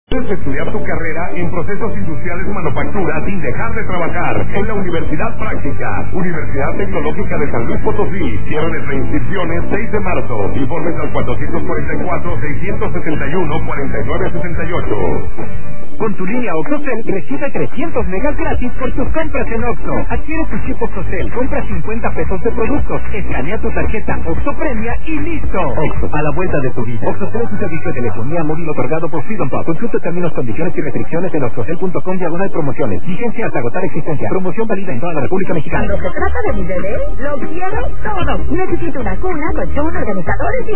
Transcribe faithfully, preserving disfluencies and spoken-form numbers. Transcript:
Puedes estudiar tu carrera en procesos industriales y manufactura sin dejar de trabajar en la Universidad Práctica, Universidad Tecnológica de San Luis Potosí. Cierre de reinscripciones seis de marzo. Informes al cuatrocientos cuarenta y cuatro, seiscientos setenta y uno, cuarenta y nueve sesenta y ocho. Con tu línea OxoCell recibe trescientos megas gratis por tus compras en Oxxo. Adquiere tu chip OxoCell, compra cincuenta pesos de productos, escanea tu tarjeta Oxxo Premia y listo. Oxxo, a la vuelta de tu vida. OxoCell es un servicio de telefonía móvil otorgado por Freedom Pop. Consulta términos, condiciones y restricciones en oxocell punto com diagonal promociones. Vigencia hasta agotar existencia. Promoción válida en toda la República Mexicana. Cuando se trata de mi bebé, lo quiero todo. Necesito una cuna, colchón, organizadores y